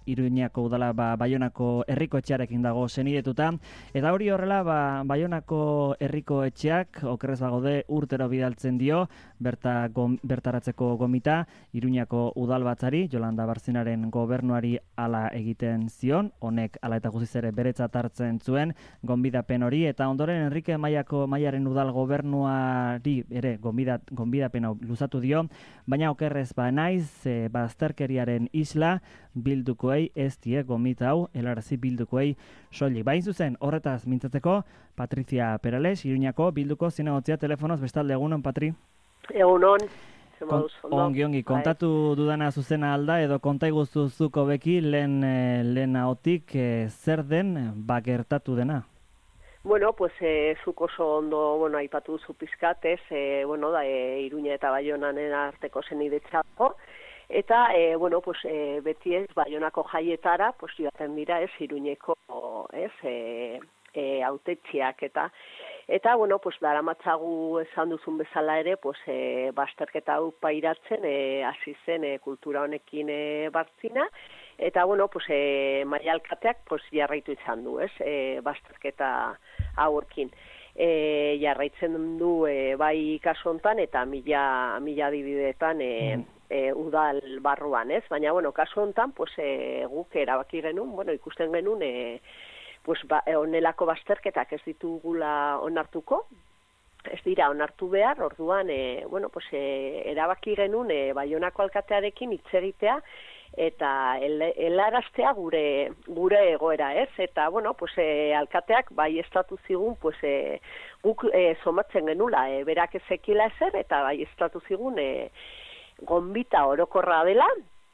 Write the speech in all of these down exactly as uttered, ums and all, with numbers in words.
Iruñako udala ba, Baionako herriko etxearekin dago senidetuta, eta hori horrela ba, Baionako herriko etxeak okerrez bagaude urtero bidaltzen dio berta gom, bertaratzeko gomita Iruñako udalbatzari, Jolanda Barzinaren gobernuari hala egiten zion, honek hala eta guztiz ere beretzat hartzen zuen gonbidapen hori, eta ondoren Enrique Maiako Maiaren udal gobernuari ere gonbidat, gonbidapen hau luzatu dio, baina okerrez ba naiz e, bazterkeriaren isla bildukoei ez die gomita hau helarazi bildukoei soilik. Bain zuzen horretaz mintzatzeko Patricia Perales, Iruñako bilduko zinegotzia telefonoz, bestalde egunon, Patri? Egunon. Kon, ongi, ongi, kontatu dudana zuzena alda, edo konta iguztuzuko beki lehen, lehen ahotik e, zer den ba gertatu dena? Bueno, pues eh, zuk oso ondo, bueno, aipatu zu pizkat, ez, eh, bueno, da, e, Iruña eta Baionanen arteko zenidetzago, eta, eh, bueno, pues eh, beti ez, Baionako jaietara, pues joaten dira, ez, Iruñeko, ez, eh, eh, autetxiak, eta, eta, bueno, pues daramatzagu esan duzun bezala ere, pues eh, bazterketa hau pairatzen, eh, hasi zen eh, kultura honekin eh, Bartzina, eta, bueno, pues eh, Maia alkateak, pues jarraitu izan du, ez, eh, bazterketa hauekin. E, jarraitzen du e, bai kasu hontan eta mila, mila adibideetan e, mm. e, udal barruan, ez? Baina, bueno, kasu hontan, pues, e, guk erabaki genuen, bueno, ikusten genuen, e, pues, ba, e, onelako bazterketak ez ditugula onartuko, ez dira onartu behar, orduan, e, bueno, pues, e, erabaki genuen e, Baionako alkatearekin hitz egitea, eta helaraztea gure gure egoera, ez? Eta, bueno, pues, e, alkateak bai estatu zigun, pues, e, guk e, somatzen genula, e, berak ezekila ezer, eta bai estatu zigun e, gonbita orokorra dela,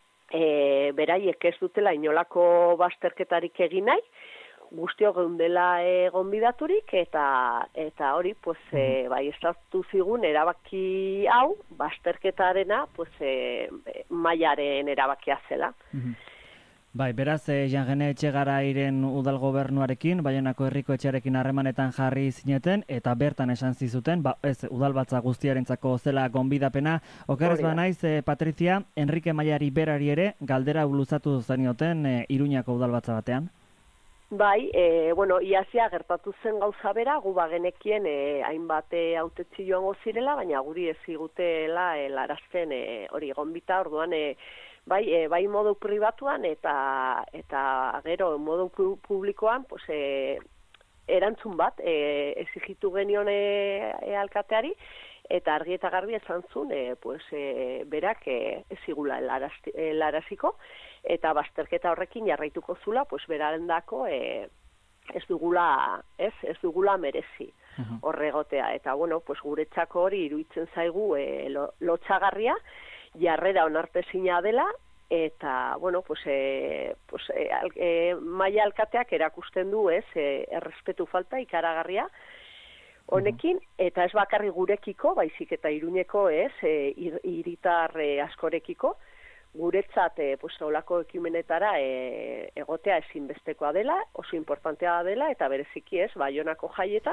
e, beraiek ez dutela inolako bazterketarik egin nahi, guztio geundela e, gonbidaturik, eta eta hori, pues, e, bai estatu zigun erabaki hau, bazterketarena, pues, e, Maiaren erabakia zela. Mm-hmm. Bai, beraz, eh, Jangene Etxegarairen udal gobernuarekin, Baionako herriko etxearekin harremanetan jarri zineten, eta bertan esan zizuten, ba, ez, udalbatza guztiarentzako zela gonbidapena. Okerrez ba naiz, eh, Patricia, Enrique Maiari berari ere, galdera luzatu zenioten eh, Iruñako udalbatza batean? Bai, e, bueno, iazia gertatu zen gauza bera, gu bagenekien e, hainbat hautetsi joango zirela, baina guri ez zigutela e, larazten e, hori gonbita, orduan, e, bai, e, bai modu pribatuan eta eta gero modu publikoan, pues, e, erantzun bat, e, exigitu genion e, e, alkateari, eta argi eta garbi esan zuen, e, pues, e, berak e, ez zigula helaraziko, eta bazterketa horrekin jarraituko zula, pues berarendako e, ez dugula, ez, ez dugula merezi horregotea. Eta, bueno, pues guretzako hori iruditzen zaigu e, lo, lotxagarria, jarrera onartezina dela, eta, bueno, pues, e, pues e, al, e, Maia alkateak erakusten du, ez, e, errespetu falta ikaragarria honekin, eta ez bakarri gurekiko, baizik eta Iruñeko, ez, e, hiritar e, askorekiko, guretzat e, pues, olako ekimenetara e, egotea ezinbestekoa dela, oso importantea dela, eta bereziki ez, Baionako jaietan,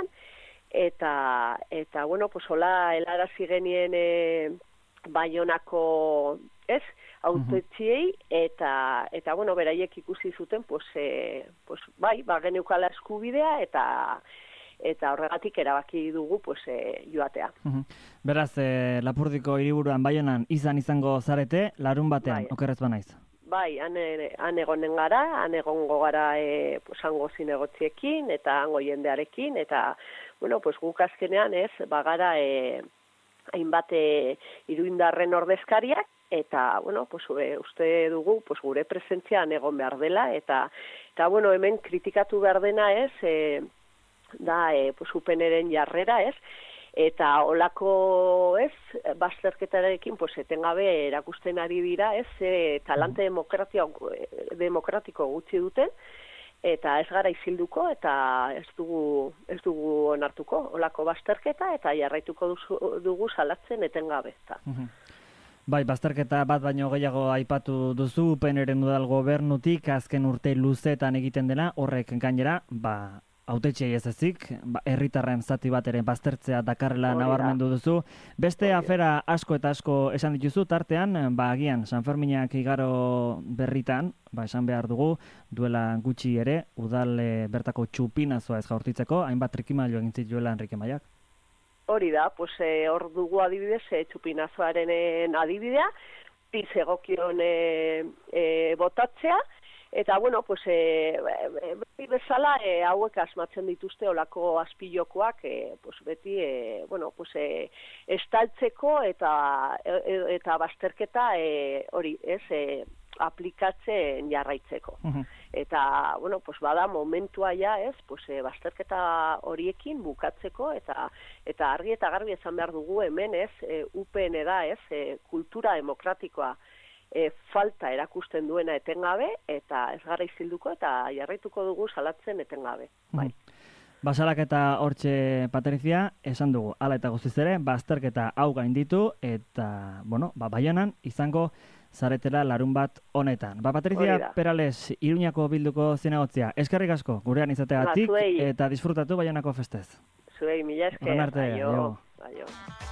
eta, eta bueno, pues, hola helarazi genien e, Baionako, ez, autetxiei, eta, eta, bueno, beraiek ikusi zuten, pues, e, pues, bai, ba, geneukala eskubidea, eta eta horregatik erabaki dugu, pues, e, joatea. Uhum. Beraz, e, Lapurdiko hiriburuan Baionan izan izango zarete, larun batean, bai. Okerrez banaiz? Bai, han, han egonen gara, han egongo gara e, pues, hango zinegotziekin, eta hango jendearekin, eta, bueno, pues, guk azkenean ez, bagara e, hainbat e, iruindarren ordezkariak, eta, bueno, pues, e, uste dugu, pues, gure presentzian egon behar dela, eta, eta bueno, hemen kritikatu behar dena ez, e, da, e, pues, upeneren jarrera, ez, eta olako, ez, bazterketarekin, pues, etengabe erakusten ari dira, ez, e, talante demokratiko, demokratiko gutxi duten, eta ez gara izilduko, eta ez dugu, ez dugu onartuko, olako bazterketa, eta jarraituko duzu, dugu salatzen etengabe, eta. Bai, bazterketa bat baino gehiago aipatu duzu, upeneren udal gobernutik, azken urte luzetan egiten dela, horrek gainera, ba, hautetxeei ez ezik, ba, herritarren zati bat ere baztertzea dakarrela Hori da. nabarmendu duzu. Beste Hori da. afera asko eta asko esan dituzu, tartean, ba, agian, San Ferminak igaro berritan, ba, esan behar dugu, duela gutxi ere, udal e, bertako txupinazoa ez jaurtitzeko, hainbat trikimailu egin zituela Enrique Maiak. Hori da, pues, e, hor dugu adibidez, e, txupinazoaren adibidea, piz egokion e, e, botatzea, eta, bueno, pues, e, beti bezala, e, hauek asmatzen dituzte olako azpilokoak, e, pues, beti, e, bueno, pues, e, estaltzeko eta, e, eta bazterketa e, hori, ez, e, aplikatzen jarraitzeko. Uh-huh. Eta, bueno, pues, bada momentua ja, ez, pues, e, bazterketa horiekin bukatzeko, eta eta argi eta garbi esan behar dugu hemen, ez, e, U P N da, ez, e, kultura demokratikoa E, falta erakusten duena etengabe, eta ez gara izilduko, eta jarraituko dugu salatzen etengabe. Bai. Basalak eta hortxe, Patricia, esan dugu, hala eta guztiz ere, bazterketa hau gainditu, eta, bueno, ba, Baionan izango zaretela larun bat honetan. Ba, Patricia Perales, Iruñako bilduko zinegotzia, eskerrik asko, gurean izateagatik, eta disfrutatu Baionako festez. Zuei, mila esker. Aio. Aio.